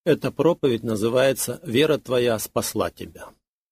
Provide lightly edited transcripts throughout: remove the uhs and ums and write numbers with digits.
Эта проповедь называется «Вера твоя спасла тебя».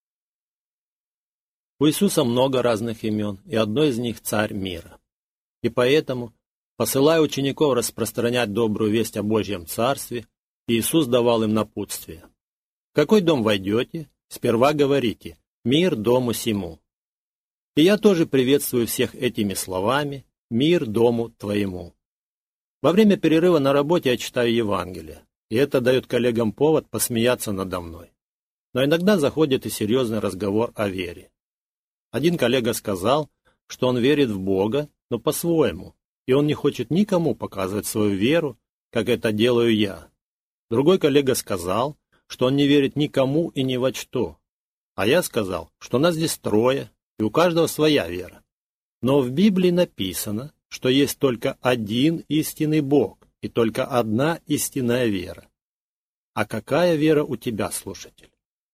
У Иисуса много разных имен, и одно из них – Царь мира. И поэтому, посылая учеников распространять добрую весть о Божьем Царстве, Иисус давал им напутствие. В какой дом войдете, сперва говорите «Мир дому сему». И я тоже приветствую всех этими словами «Мир дому твоему». Во время перерыва на работе я читаю Евангелие, и это дает коллегам повод посмеяться надо мной. Но иногда заходит и серьезный разговор о вере. Один коллега сказал, что он верит в Бога, но по-своему, и он не хочет никому показывать свою веру, как это делаю я. Другой коллега сказал, что он не верит никому и ни во что. А я сказал, что нас здесь трое, и у каждого своя вера. Но в Библии написано, что есть только один истинный Бог и только одна истинная вера. А какая вера у тебя, слушатель?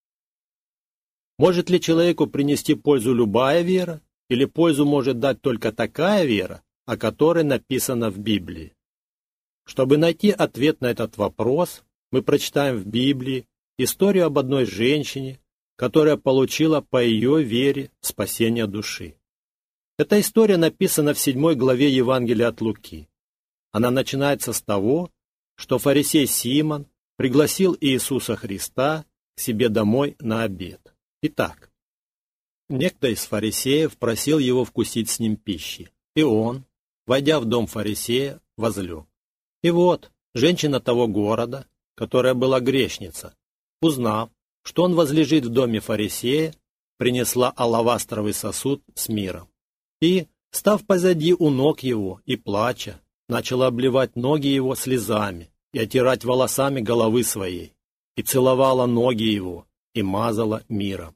Может ли человеку принести пользу любая вера, или пользу может дать только такая вера, о которой написано в Библии? Чтобы найти ответ на этот вопрос, мы прочитаем в Библии историю об одной женщине, которая получила по ее вере спасение души. Эта история написана в 7 главе Евангелия от Луки. Она начинается с того, что фарисей Симон пригласил Иисуса Христа к себе домой на обед. Итак, некто из фарисеев просил его вкусить с ним пищи, и он, войдя в дом фарисея, возлег. И вот, женщина того города, которая была грешница, узнав, что он возлежит в доме фарисея, принесла алавастровый сосуд с миром. И, став позади у ног его и плача, начала обливать ноги его слезами и отирать волосами головы своей, и целовала ноги его, и мазала миром.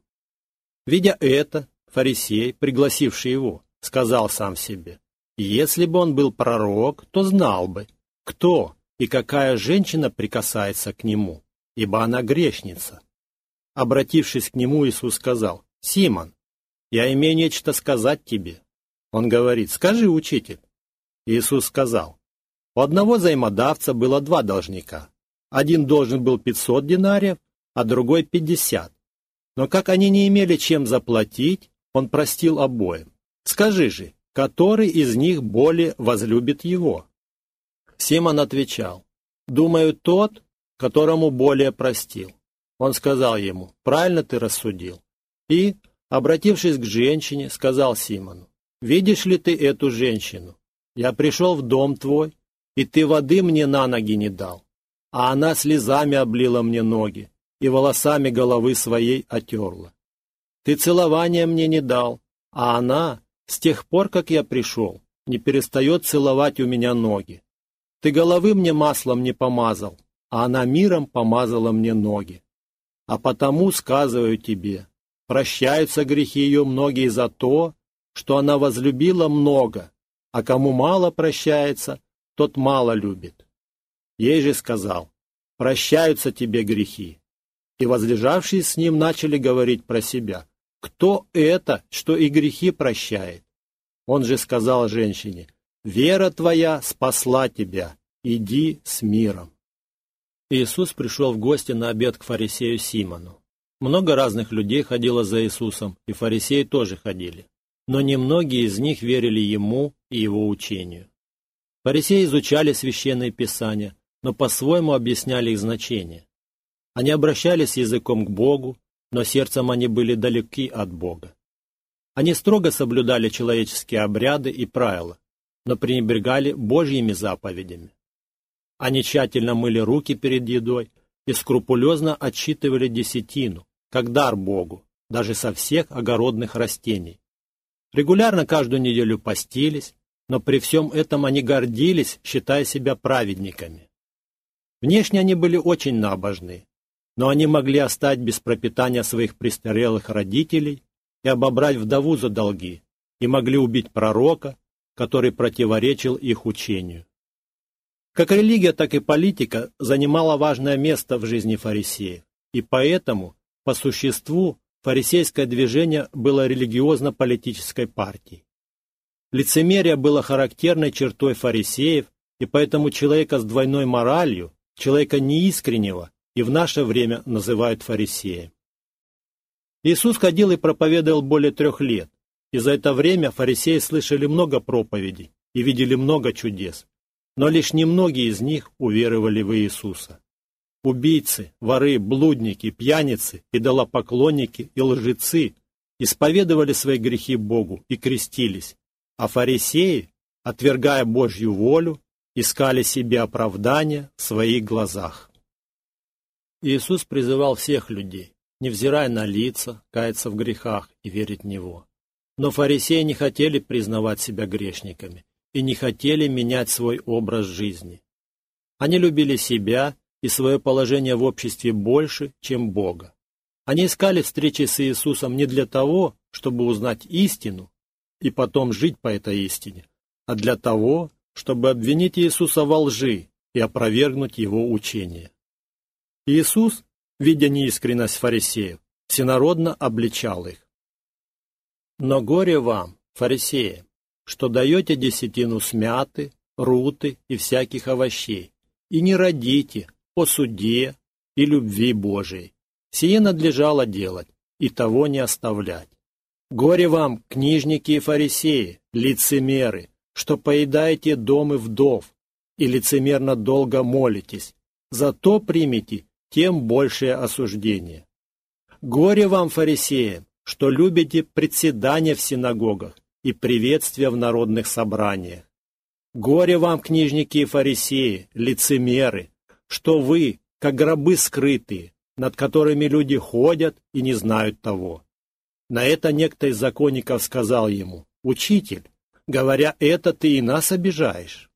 Видя это, фарисей, пригласивший его, сказал сам себе, если бы он был пророк, то знал бы, кто и какая женщина прикасается к нему, ибо она грешница. Обратившись к нему, Иисус сказал, «Симон, я имею нечто сказать тебе». Он говорит, «Скажи, учитель». Иисус сказал, «У одного взаимодавца было 2 должника. Один должен был 500 динариев, а другой 50. Но как они не имели чем заплатить, он простил обоим. Скажи же, который из них более возлюбит его?» Симон отвечал, «Думаю, тот, которому более простил». Он сказал ему, «Правильно ты рассудил». И, обратившись к женщине, сказал Симону, «Видишь ли ты эту женщину? Я пришел в дом твой, и ты воды мне на ноги не дал, а она слезами облила мне ноги и волосами головы своей отерла. Ты целования мне не дал, а она, с тех пор, как я пришел, не перестает целовать у меня ноги. Ты головы мне маслом не помазал, а она миром помазала мне ноги. А потому сказываю тебе, прощаются грехи ее многие за то, что она возлюбила много, а кому мало прощается, тот мало любит. Ей же сказал, прощаются тебе грехи. И возлежавшие с ним начали говорить про себя, кто это, что и грехи прощает? Он же сказал женщине, вера твоя спасла тебя, иди с миром. Иисус пришел в гости на обед к фарисею Симону. Много разных людей ходило за Иисусом, и фарисеи тоже ходили. Но немногие из них верили Ему и Его учению. Фарисеи изучали священные писания, но по-своему объясняли их значение. Они обращались языком к Богу, но сердцем они были далеки от Бога. Они строго соблюдали человеческие обряды и правила, но пренебрегали Божьими заповедями. Они тщательно мыли руки перед едой и скрупулезно отсчитывали десятину, как дар Богу, даже со всех огородных растений. Регулярно каждую неделю постились, но при всем этом они гордились, считая себя праведниками. Внешне они были очень набожны, но они могли оставить без пропитания своих престарелых родителей и обобрать вдову за долги, и могли убить пророка, который противоречил их учению. Как религия, так и политика занимала важное место в жизни фарисеев, и поэтому, по существу, фарисейское движение было религиозно-политической партией. Лицемерие было характерной чертой фарисеев, и поэтому человека с двойной моралью, человека неискреннего, и в наше время называют фарисеем. Иисус ходил и проповедовал более 3 лет, и за это время фарисеи слышали много проповедей и видели много чудес, но лишь немногие из них уверовали в Иисуса. Убийцы, воры, блудники, пьяницы, идолопоклонники и лжецы исповедовали свои грехи Богу и крестились, а фарисеи, отвергая Божью волю, искали себе оправдания в своих глазах. Иисус призывал всех людей, невзирая на лица, каяться в грехах и верить в Него. Но фарисеи не хотели признавать себя грешниками и не хотели менять свой образ жизни. Они любили себя и свое положение в обществе больше, чем Бога. Они искали встречи с Иисусом не для того, чтобы узнать истину и потом жить по этой истине, а для того, чтобы обвинить Иисуса во лжи и опровергнуть Его учение. Иисус, видя неискренность фарисеев, всенародно обличал их. «Но горе вам, фарисеи, что даете десятину с мяты, руты и всяких овощей, и не родите о суде и любви Божией. Сие надлежало делать, и того не оставлять. Горе вам, книжники и фарисеи, лицемеры, что поедаете домы вдов и лицемерно долго молитесь, зато примите тем большее осуждение. Горе вам, фарисеям, что любите председания в синагогах и приветствия в народных собраниях. Горе вам, книжники и фарисеи, лицемеры, что вы, как гробы скрытые, над которыми люди ходят и не знают того. На это некто из законников сказал ему: «Учитель, говоря это, ты и нас обижаешь».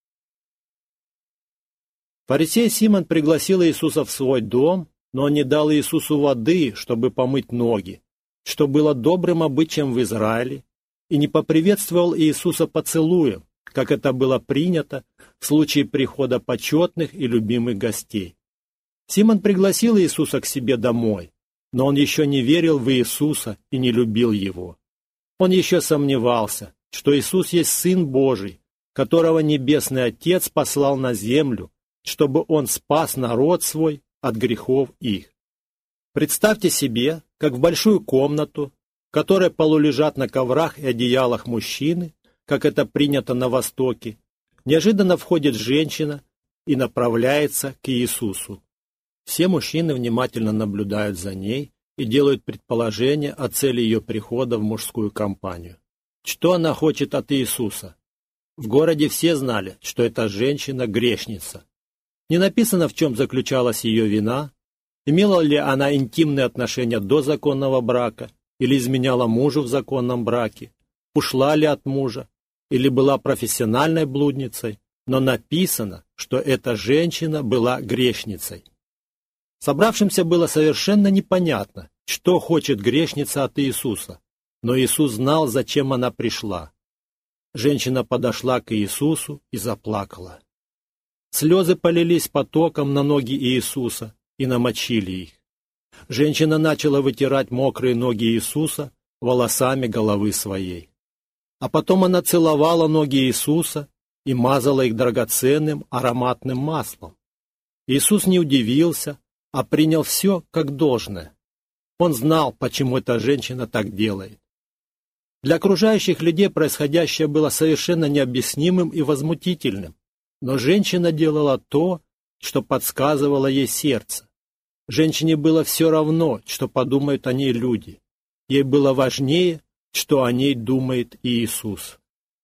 Фарисей Симон пригласил Иисуса в свой дом, но он не дал Иисусу воды, чтобы помыть ноги, что было добрым обычаем в Израиле, и не поприветствовал Иисуса поцелуем, как это было принято в случае прихода почетных и любимых гостей. Симон пригласил Иисуса к себе домой, но он еще не верил в Иисуса и не любил Его. Он еще сомневался, что Иисус есть Сын Божий, которого Небесный Отец послал на землю, чтобы Он спас народ свой от грехов их. Представьте себе, как в большую комнату, в которой полулежат на коврах и одеялах мужчины, как это принято на Востоке, неожиданно входит женщина и направляется к Иисусу. Все мужчины внимательно наблюдают за ней и делают предположения о цели ее прихода в мужскую компанию. Что она хочет от Иисуса? В городе все знали, что эта женщина грешница. Не написано, в чем заключалась ее вина, имела ли она интимные отношения до законного брака или изменяла мужу в законном браке, ушла ли от мужа или была профессиональной блудницей, но написано, что эта женщина была грешницей. Собравшимся было совершенно непонятно, что хочет грешница от Иисуса, но Иисус знал, зачем она пришла. Женщина подошла к Иисусу и заплакала. Слезы полились потоком на ноги Иисуса и намочили их. Женщина начала вытирать мокрые ноги Иисуса волосами головы своей. А потом она целовала ноги Иисуса и мазала их драгоценным ароматным маслом. Иисус не удивился, а принял все как должное. Он знал, почему эта женщина так делает. Для окружающих людей происходящее было совершенно необъяснимым и возмутительным, но женщина делала то, что подсказывало ей сердце. Женщине было все равно, что подумают о ней люди. Ей было важнее, что о ней думает Иисус.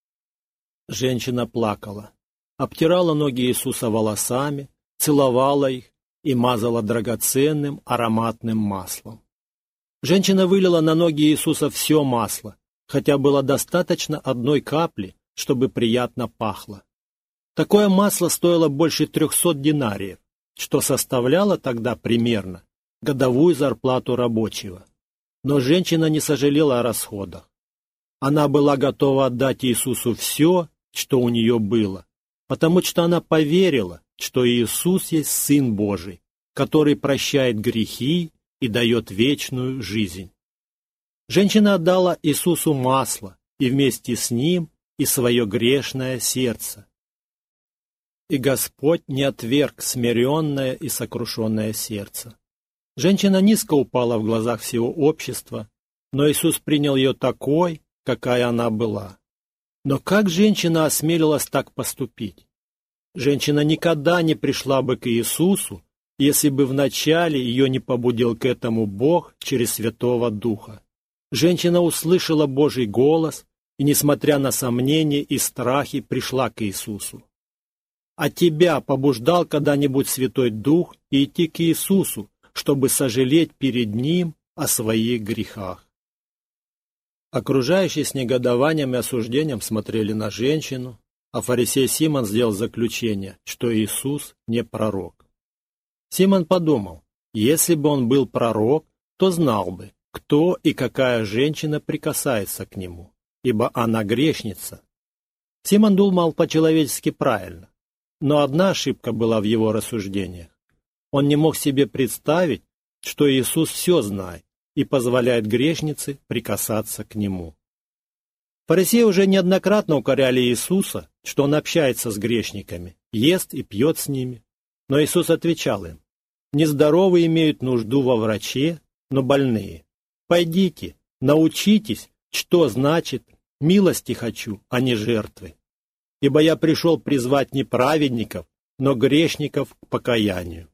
Женщина плакала, обтирала ноги Иисуса волосами, целовала их и мазала драгоценным ароматным маслом. Женщина вылила на ноги Иисуса все масло, хотя было достаточно одной капли, чтобы приятно пахло. Такое масло стоило больше 300 динариев, что составляло тогда примерно годовую зарплату рабочего. Но женщина не сожалела о расходах. Она была готова отдать Иисусу все, что у нее было, потому что она поверила, что Иисус есть Сын Божий, который прощает грехи и дает вечную жизнь. Женщина отдала Иисусу масло и вместе с Ним и свое грешное сердце. и Господь не отверг смиренное и сокрушенное сердце. Женщина низко упала в глазах всего общества, но Иисус принял ее такой, какая она была. Но как женщина осмелилась так поступить? Женщина никогда не пришла бы к Иисусу, если бы вначале ее не побудил к этому Бог через Святого Духа. Женщина услышала Божий голос и, несмотря на сомнения и страхи, пришла к Иисусу. А тебя побуждал когда-нибудь Святой Дух идти к Иисусу, чтобы сожалеть перед Ним о своих грехах? Окружающие с негодованием и осуждением смотрели на женщину, а фарисей Симон сделал заключение, что Иисус не пророк. Симон подумал, если бы он был пророк, то знал бы, кто и какая женщина прикасается к нему, ибо она грешница. Симон думал по-человечески правильно, но одна ошибка была в его рассуждениях. Он не мог себе представить, что Иисус все знает и позволяет грешнице прикасаться к Нему. Фарисеи уже неоднократно укоряли Иисуса, что Он общается с грешниками, ест и пьет с ними. Но Иисус отвечал им, «Нездоровые имеют нужду во враче, но больные. Пойдите, научитесь, что значит «милости хочу, а не жертвы». Ибо я пришел призвать не праведников, но грешников к покаянию».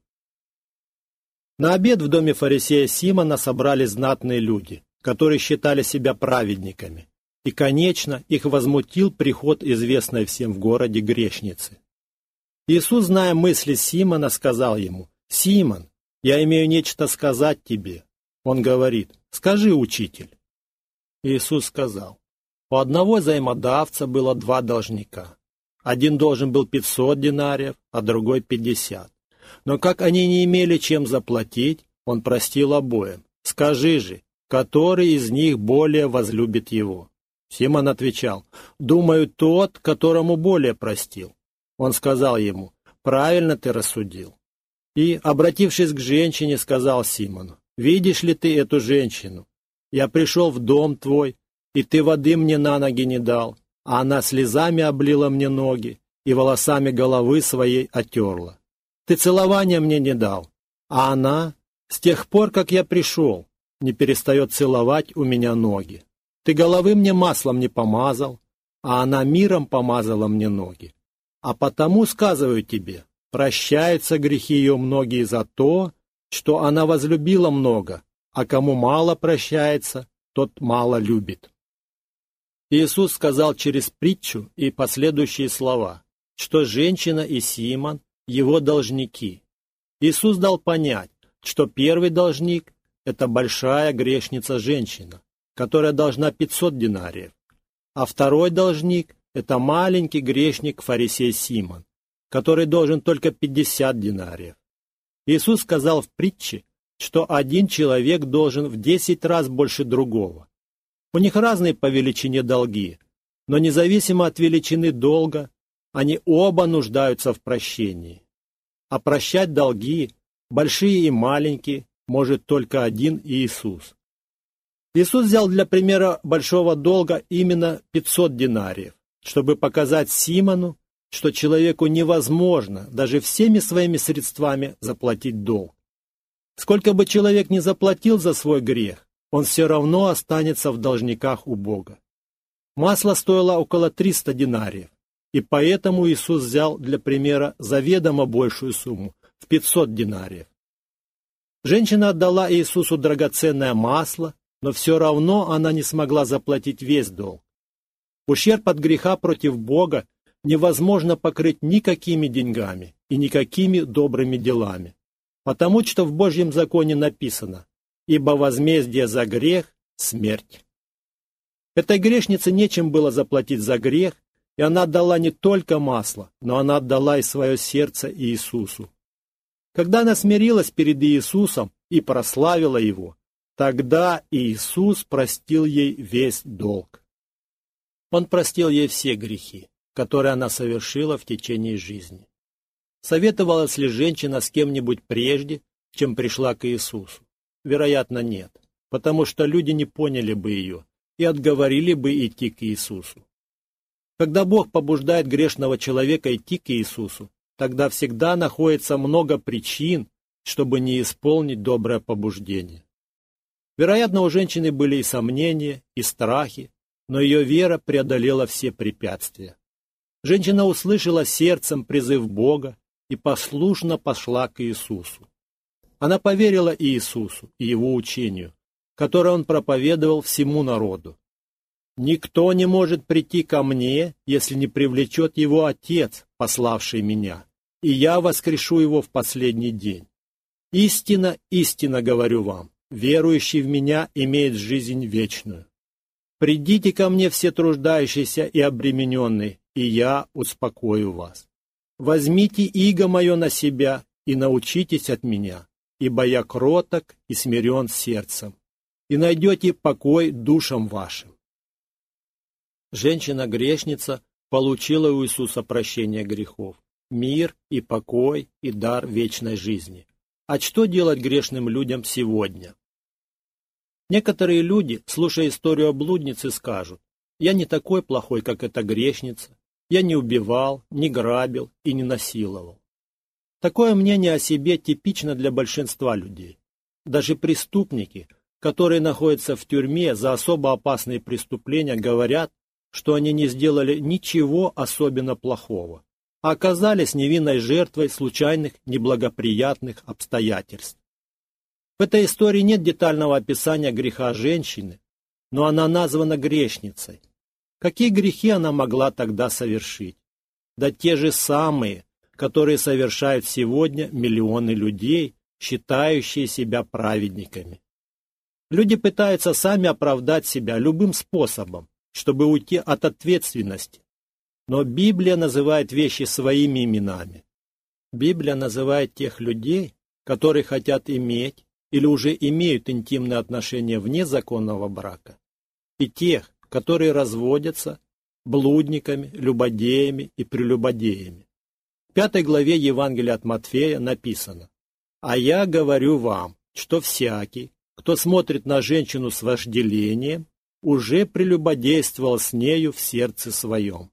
На обед в доме фарисея Симона собрались знатные люди, которые считали себя праведниками, и, конечно, их возмутил приход известной всем в городе грешницы. Иисус, зная мысли Симона, сказал ему, «Симон, я имею нечто сказать тебе». Он говорит, «Скажи, учитель». Иисус сказал, «У одного взаимодавца было 2 должника. Один должен был 500 динариев, а другой 50. Но как они не имели чем заплатить, он простил обоим. Скажи же, который из них более возлюбит его?» Симон отвечал, «Думаю, тот, которому более простил». Он сказал ему, «Правильно ты рассудил». И, обратившись к женщине, сказал Симону, «Видишь ли ты эту женщину? Я пришел в дом твой, и ты воды мне на ноги не дал, а она слезами облила мне ноги и волосами головы своей отерла. Ты целования мне не дал, а она, с тех пор, как я пришел, не перестает целовать у меня ноги. Ты головы мне маслом не помазал, а она миром помазала мне ноги. А потому сказываю тебе, прощаются грехи ее многие за то, что она возлюбила много, а кому мало прощается, тот мало любит». Иисус сказал через притчу и последующие слова, что женщина и Симон – его должники. Иисус дал понять, что первый должник – это большая грешница-женщина, которая должна 500 динариев, а второй должник – это маленький грешник фарисей Симон, который должен только 50 динариев. Иисус сказал в притче, что один человек должен в 10 раз больше другого. У них разные по величине долги, но независимо от величины долга, они оба нуждаются в прощении. А прощать долги, большие и маленькие, может только один Иисус. Иисус взял для примера большого долга именно 500 динариев, чтобы показать Симону, что человеку невозможно даже всеми своими средствами заплатить долг. Сколько бы человек ни заплатил за свой грех, он все равно останется в должниках у Бога. Масло стоило около 300 динариев, и поэтому Иисус взял для примера заведомо большую сумму, в 500 динариев. Женщина отдала Иисусу драгоценное масло, но все равно она не смогла заплатить весь долг. Ущерб от греха против Бога невозможно покрыть никакими деньгами и никакими добрыми делами, потому что в Божьем законе написано «Ибо возмездие за грех – смерть». Этой грешнице нечем было заплатить за грех, и она отдала не только масло, но она отдала и свое сердце Иисусу. Когда она смирилась перед Иисусом и прославила Его, тогда Иисус простил ей весь долг. Он простил ей все грехи, которые она совершила в течение жизни. Советовалась ли женщина с кем-нибудь прежде, чем пришла к Иисусу? Вероятно, нет, потому что люди не поняли бы ее и отговорили бы идти к Иисусу. Когда Бог побуждает грешного человека идти к Иисусу, тогда всегда находится много причин, чтобы не исполнить доброе побуждение. Вероятно, у женщины были и сомнения, и страхи, но ее вера преодолела все препятствия. Женщина услышала сердцем призыв Бога и послушно пошла к Иисусу. Она поверила Иисусу и Его учению, которое Он проповедовал всему народу. «Никто не может прийти ко мне, если не привлечет его Отец, пославший меня, и я воскрешу его в последний день. Истинно, истинно говорю вам, верующий в меня имеет жизнь вечную. Придите ко мне все труждающиеся и обремененные, и я успокою вас. Возьмите иго мое на себя и научитесь от меня, ибо я кроток и смирен сердцем, и найдете покой душам вашим». Женщина-грешница получила у Иисуса прощение грехов, мир и покой и дар вечной жизни. А что делать грешным людям сегодня? Некоторые люди, слушая историю о блуднице, скажут: «Я не такой плохой, как эта грешница, я не убивал, не грабил и не насиловал». Такое мнение о себе типично для большинства людей. Даже преступники, которые находятся в тюрьме за особо опасные преступления, говорят, что они не сделали ничего особенно плохого, а оказались невинной жертвой случайных неблагоприятных обстоятельств. В этой истории нет детального описания греха женщины, но она названа грешницей. Какие грехи она могла тогда совершить? Да те же самые, которые совершают сегодня миллионы людей, считающие себя праведниками. Люди пытаются сами оправдать себя любым способом, чтобы уйти от ответственности. Но Библия называет вещи своими именами. Библия называет тех людей, которые хотят иметь или уже имеют интимные отношения вне законного брака, и тех, которые разводятся, блудниками, любодеями и прелюбодеями. В 5 главе Евангелия от Матфея написано: «А я говорю вам, что всякий, кто смотрит на женщину с вожделением, уже прелюбодействовал с нею в сердце своем.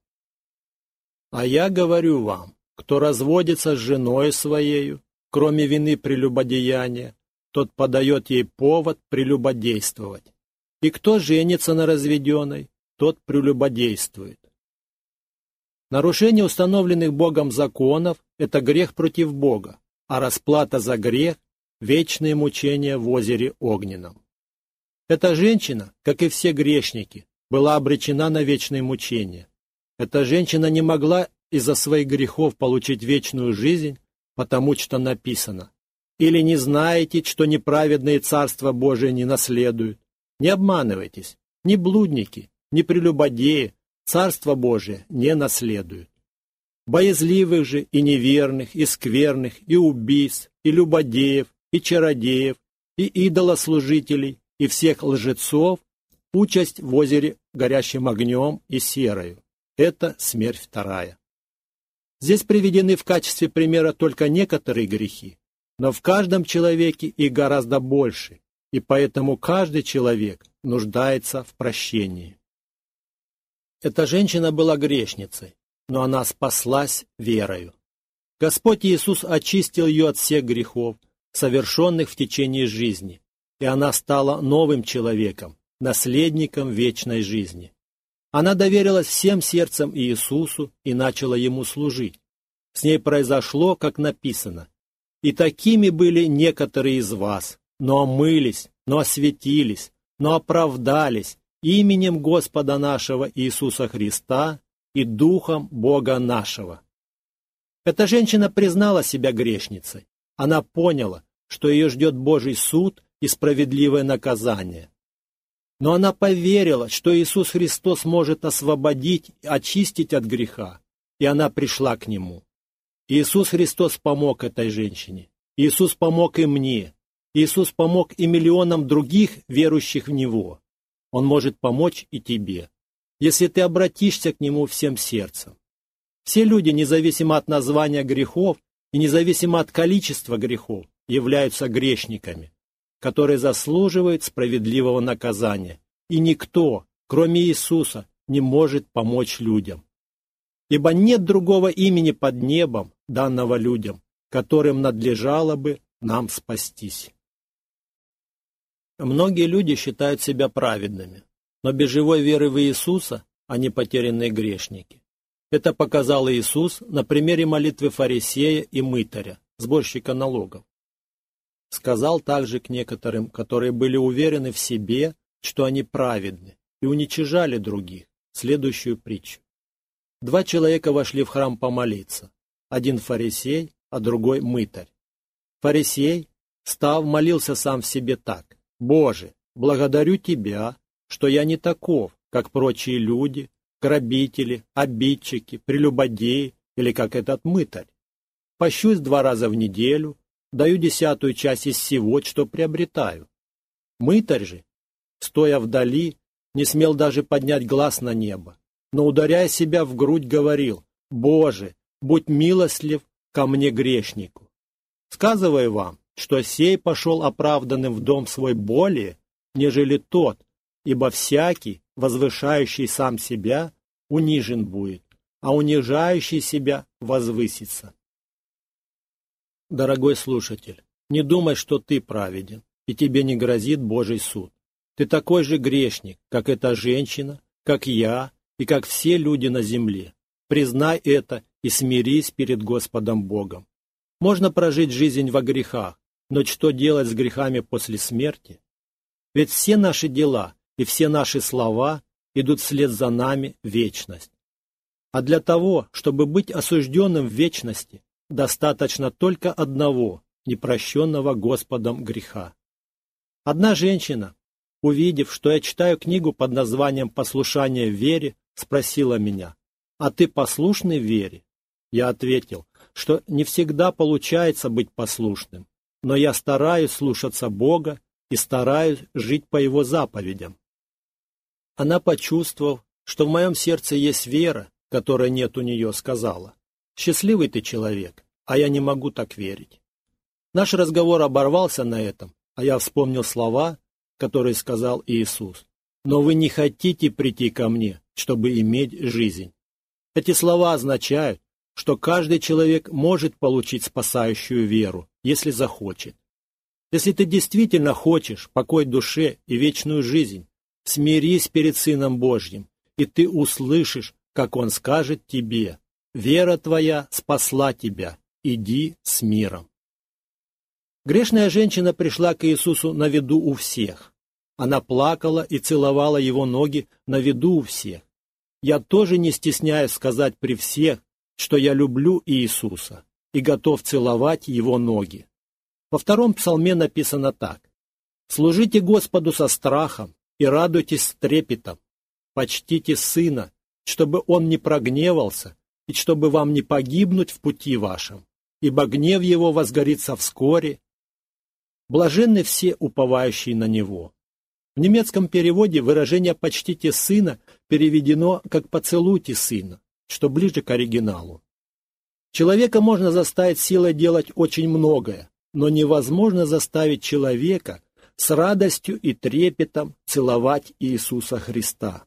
А я говорю вам, кто разводится с женой своею, кроме вины прелюбодеяния, тот подает ей повод прелюбодействовать. И кто женится на разведенной, тот прелюбодействует». Нарушение установленных Богом законов – это грех против Бога, а расплата за грех – вечные мучения в озере огненном. Эта женщина, как и все грешники, была обречена на вечные мучения. Эта женщина не могла из-за своих грехов получить вечную жизнь, потому что написано: «Или не знаете, что неправедные Царство Божие не наследуют? Не обманывайтесь, ни блудники, ни прелюбодеи Царство Божие не наследуют. Боязливых же и неверных, и скверных, и убийц, и любодеев, и чародеев, и идолослужителей, и всех лжецов участь в озере горящим огнем и серою. Это смерть вторая». Здесь приведены в качестве примера только некоторые грехи, но в каждом человеке их гораздо больше, и поэтому каждый человек нуждается в прощении. Эта женщина была грешницей, но она спаслась верою. Господь Иисус очистил ее от всех грехов, совершенных в течение жизни, и она стала новым человеком, наследником вечной жизни. Она доверилась всем сердцем Иисусу и начала Ему служить. С ней произошло, как написано: «И такими были некоторые из вас, но омылись, но осветились, но оправдались именем Господа нашего Иисуса Христа и Духом Бога нашего». Эта женщина признала себя грешницей. Она поняла, что ее ждет Божий суд и справедливое наказание. Но она поверила, что Иисус Христос может освободить, очистить от греха, и она пришла к Нему. Иисус Христос помог этой женщине. Иисус помог и мне. Иисус помог и миллионам других верующих в Него. Он может помочь и тебе, если ты обратишься к Нему всем сердцем. Все люди, независимо от названия грехов и независимо от количества грехов, являются грешниками, которые заслуживают справедливого наказания, и никто, кроме Иисуса, не может помочь людям. Ибо нет другого имени под небом, данного людям, которым надлежало бы нам спастись. Многие люди считают себя праведными, но без живой веры в Иисуса они потерянные грешники. Это показал Иисус на примере молитвы фарисея и мытаря, сборщика налогов. Сказал также к некоторым, которые были уверены в себе, что они праведны, и уничижали других, следующую притчу. 2 человека вошли в храм помолиться, один фарисей, а другой мытарь. Фарисей, став, молился сам в себе так: «Боже, благодарю Тебя, что я не таков, как прочие люди, грабители, обидчики, прелюбодеи или как этот мытарь. Пощусь 2 раза в неделю, даю 10-ую часть из всего, что приобретаю». Мытарь же, стоя вдали, не смел даже поднять глаз на небо, но, ударяя себя в грудь, говорил: «Боже, будь милостлив ко мне, грешнику». Сказываю вам, что сей пошел оправданным в дом свой более, нежели тот, ибо всякий, возвышающий сам себя, унижен будет, а унижающий себя возвысится. Дорогой слушатель, не думай, что ты праведен, и тебе не грозит Божий суд. Ты такой же грешник, как эта женщина, как я и как все люди на земле. Признай это и смирись перед Господом Богом. Можно прожить жизнь во грехах, но что делать с грехами после смерти? Ведь все наши дела и все наши слова идут вслед за нами в вечность. А для того, чтобы быть осужденным в вечности, достаточно только одного непрощенного Господом греха. Одна женщина, увидев, что я читаю книгу под названием «Послушание в вере», спросила меня: «А ты послушный в вере?» Я ответил, что не всегда получается быть послушным, но я стараюсь слушаться Бога и стараюсь жить по Его заповедям. Она, почувствовав, что в моем сердце есть вера, которой нет у нее, сказала: «Счастливый ты человек, а я не могу так верить». Наш разговор оборвался на этом, а я вспомнил слова, которые сказал Иисус: «Но вы не хотите прийти ко мне, чтобы иметь жизнь». Эти слова означают, что каждый человек может получить спасающую веру, если захочет. Если ты действительно хочешь покой душе и вечную жизнь, смирись перед Сыном Божьим, и ты услышишь, как Он скажет тебе: «Вера твоя спасла тебя, иди с миром». Грешная женщина пришла к Иисусу на виду у всех. Она плакала и целовала Его ноги на виду у всех. Я тоже не стесняюсь сказать при всех, что я люблю Иисуса и готов целовать Его ноги. Во 2-м псалме написано так: «Служите Господу со страхом и радуйтесь с трепетом. Почтите Сына, чтобы Он не прогневался, и чтобы вам не погибнуть в пути вашем, ибо гнев Его возгорится вскоре. Блаженны все, уповающие на Него». В немецком переводе выражение «почтите Сына» переведено как «поцелуйте Сына», что ближе к оригиналу. Человека можно заставить силой делать очень многое, но невозможно заставить человека с радостью и трепетом целовать Иисуса Христа.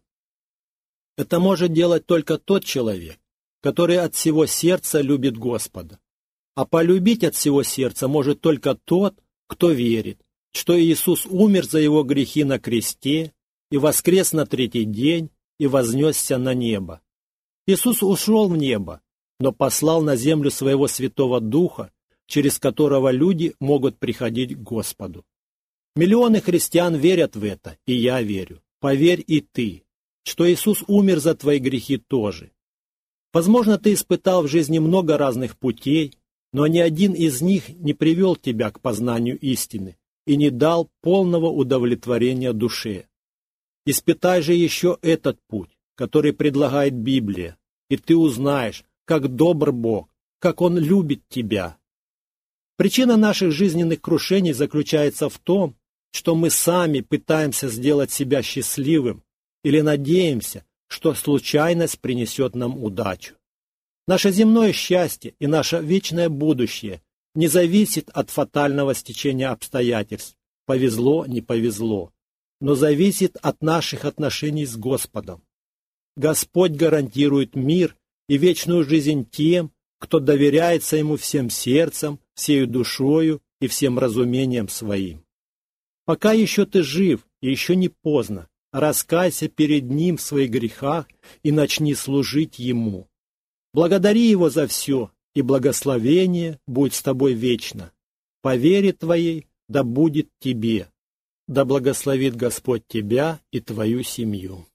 Это может делать только тот человек, который от всего сердца любит Господа. А полюбить от всего сердца может только тот, кто верит, что Иисус умер за его грехи на кресте и воскрес на 3-й день и вознесся на небо. Иисус ушел в небо, но послал на землю своего Святого Духа, через которого люди могут приходить к Господу. Миллионы христиан верят в это, и я верю. Поверь и ты, что Иисус умер за твои грехи тоже. Возможно, ты испытал в жизни много разных путей, но ни один из них не привел тебя к познанию истины и не дал полного удовлетворения душе. Испытай же еще этот путь, который предлагает Библия, и ты узнаешь, как добр Бог, как Он любит тебя. Причина наших жизненных крушений заключается в том, что мы сами пытаемся сделать себя счастливым или надеемся, что случайность принесет нам удачу. Наше земное счастье и наше вечное будущее не зависит от фатального стечения обстоятельств, повезло, не повезло, но зависит от наших отношений с Господом. Господь гарантирует мир и вечную жизнь тем, кто доверяется Ему всем сердцем, всею душою и всем разумением своим. Пока еще ты жив, и еще не поздно, раскайся перед Ним в своих грехах и начни служить Ему. Благодари Его за все, и благословение будет с тобой вечно. По вере твоей да будет тебе. Да благословит Господь тебя и твою семью.